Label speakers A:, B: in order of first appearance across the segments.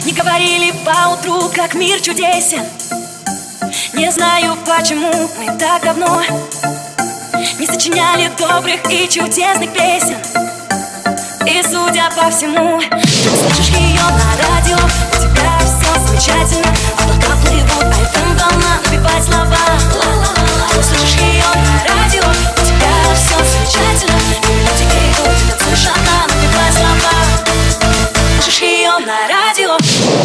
A: Не говорили поутру, как мир чудесен. Не знаю, почему мы так давно не сочиняли добрых и чудесных песен. И судя по всему, ты слышишь ее на радио, у тебя все замечательно. Облака плывут, а FM волна напевает слова. Ты слышишь ее на радио, у тебя все замечательно. И люди идут, и танцуешь одна, напевая слова. Слышишь ее на радио.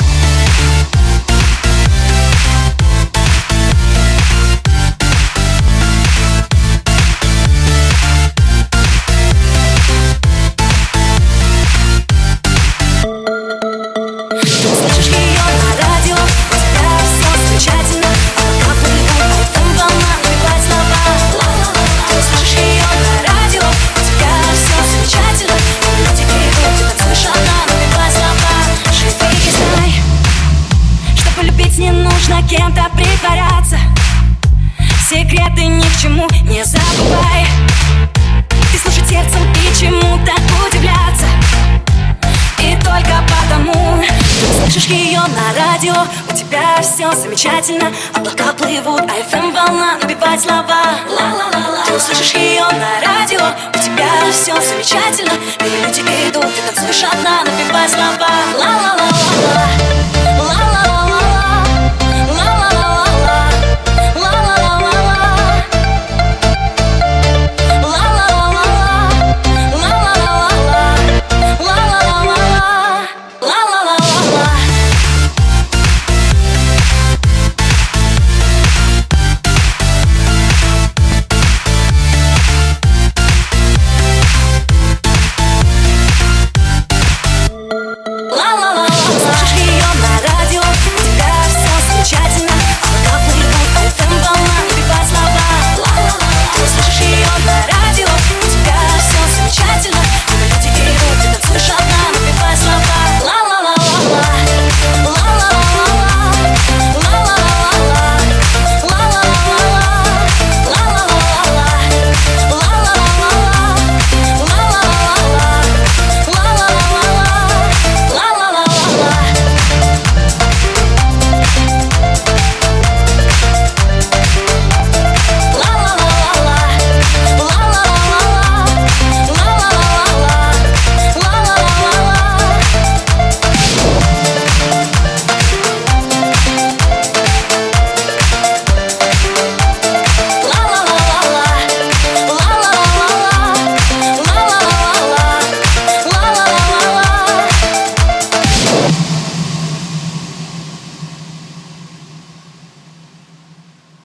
A: Не нужно кем-то притворяться, секреты ни к чему не забывай. Ты слушай сердцем и чему-то удивляться. И только потому ты слышишь ее на радио, у тебя все замечательно. Облака плывут, а FM волна напевает слова. Ты услышишь ее на радио, у тебя все замечательно. И люди идут, ты танцуешь одна, напевая слова.